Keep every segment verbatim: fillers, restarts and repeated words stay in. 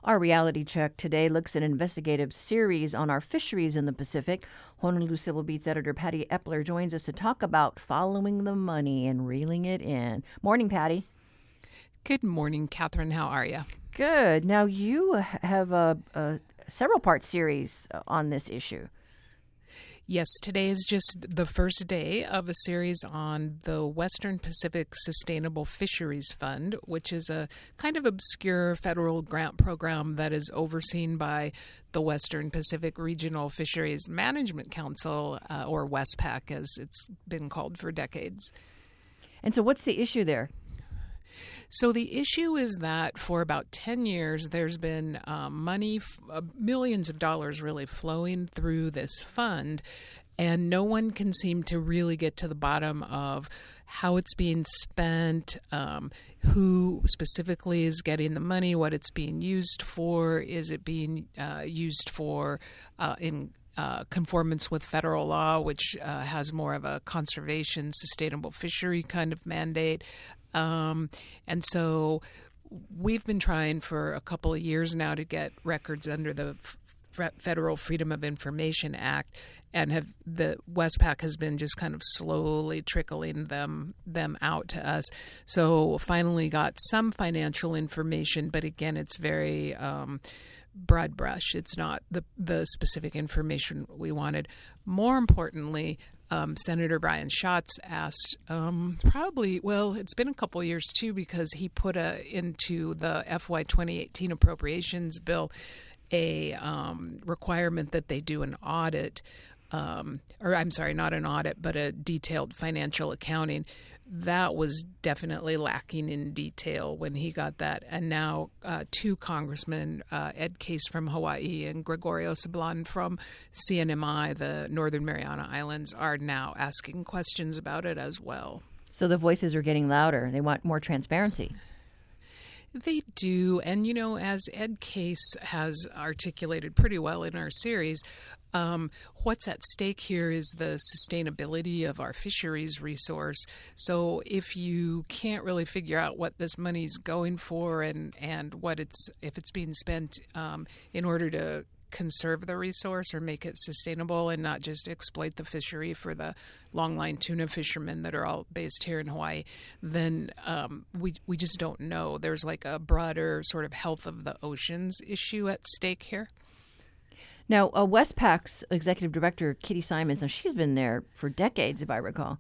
Our reality check today looks at an investigative series on our fisheries in the Pacific. Honolulu Civil Beat's editor Patty Epler joins us to talk about following the money and reeling it in. Morning, Patty. Good morning, Catherine. How are you? Good. Now, you have a, a several-part series on this issue. Yes, today is just the first day of a series on the Western Pacific Sustainable Fisheries Fund, which is a kind of obscure federal grant program that is overseen by the Western Pacific Regional Fisheries Management Council, uh, or WESPAC, as it's been called for decades. And so what's the issue there? So the issue is that for about ten years, there's been um, money, uh, millions of dollars really flowing through this fund, and no one can seem to really get to the bottom of how it's being spent, um, who specifically is getting the money, what it's being used for, is it being uh, used for uh, in Uh, conformance with federal law, which uh, has more of a conservation, sustainable fishery kind of mandate. Um, and so we've been trying for a couple of years now to get records under the F- Federal Freedom of Information Act, and have the WESPAC has been just kind of slowly trickling them them out to us. So finally got some financial information, but again, it's very um, broad brush. It's not the the specific information we wanted. More importantly, um, Senator Brian Schatz asked, um, probably, well, it's been a couple of years too, because he put a, into the F Y twenty eighteen appropriations bill a um, requirement that they do an audit, um, or I'm sorry, not an audit, but a detailed financial accounting. That was definitely lacking in detail when he got that. And now uh, two congressmen, uh, Ed Case from Hawaii and Gregorio Sablan from C N M I, the Northern Mariana Islands, are now asking questions about it as well. So the voices are getting louder. They want more transparency. They do. And, you know, as Ed Case has articulated pretty well in our series, um, what's at stake here is the sustainability of our fisheries resource. So if you can't really figure out what this money's going for and, and what it's if it's being spent um, in order to conserve the resource or make it sustainable and not just exploit the fishery for the longline tuna fishermen that are all based here in Hawaii, then um, we we just don't know. There's like a broader sort of health of the oceans issue at stake here. Now, uh, WESPAC's executive director, Kitty Simons, now she's been there for decades, if I recall.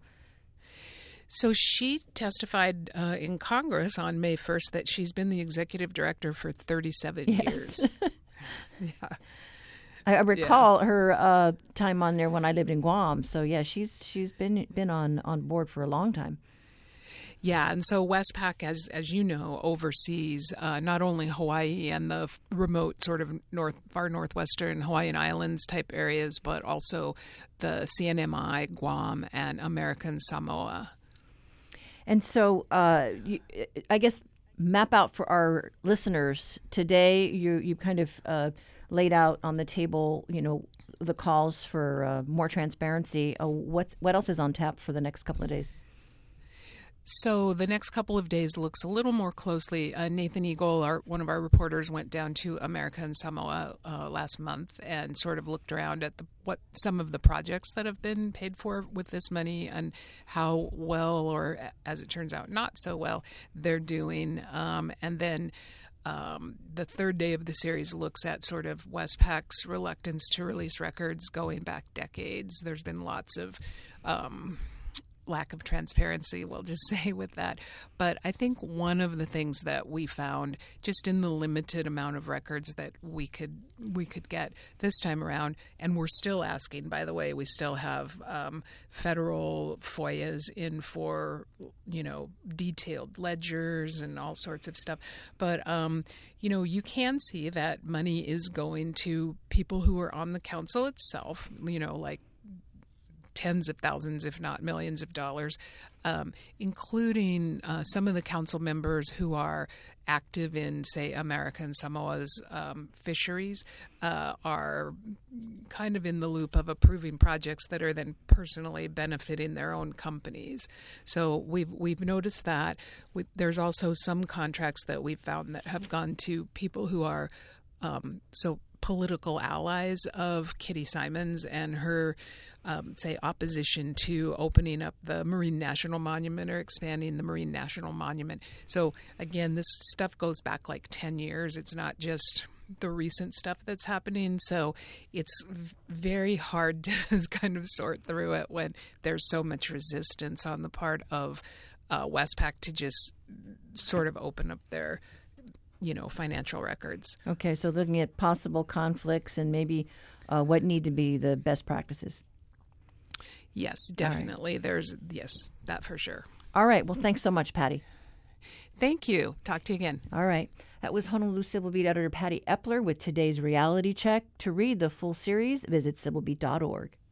So she testified uh, in Congress on May first that she's been the executive director for thirty-seven yes. years. Yeah. I recall yeah. her uh, time on there when I lived in Guam. So yeah, she's she's been been on, on board for a long time. Yeah, and so WESPAC, as as you know, oversees uh, not only Hawaii and the remote sort of north, far northwestern Hawaiian Islands type areas, but also the C N M I, Guam, and American Samoa. And so, uh, you, I guess, map out for our listeners today. You you kind of uh, laid out on the table, you know, the calls for uh, more transparency. Uh, what's what else is on tap for the next couple of days? So the next couple of days looks a little more closely. Uh, Nathan Eagle, our, one of our reporters, went down to America and Samoa uh, last month and sort of looked around at the, what some of the projects that have been paid for with this money and how well, or as it turns out, not so well, they're doing. Um, and then Um, the third day of the series looks at sort of WESPAC's reluctance to release records going back decades. There's been lots of um, lack of transparency, we'll just say, with that. But I think one of the things that we found, just in the limited amount of records that we could we could get this time around, and we're still asking, by the way, we still have um, federal F O I As in for, you know, detailed ledgers and all sorts of stuff. But, um, you know, you can see that money is going to people who are on the council itself, you know, like tens of thousands, if not millions of dollars, um, including uh, some of the council members who are active in, say, American Samoa's um, fisheries, uh, are kind of in the loop of approving projects that are then personally benefiting their own companies. So we've we've noticed that. We, there's also some contracts that we've found that have gone to people who are um, so. political allies of Kitty Simons and her, um, say, opposition to opening up the Marine National Monument or expanding the Marine National Monument. So, again, this stuff goes back like ten years. It's not just the recent stuff that's happening. So it's very hard to kind of sort through it when there's so much resistance on the part of uh, Westpac to just sort of open up their you know, financial records. Okay, so looking at possible conflicts and maybe uh, what need to be the best practices. Yes, definitely. Right. There's, yes, that for sure. All right. Well, thanks so much, Patty. Thank you. Talk to you again. All right. That was Honolulu Civil Beat editor Patty Epler with today's Reality Check. To read the full series, visit civil beat dot org.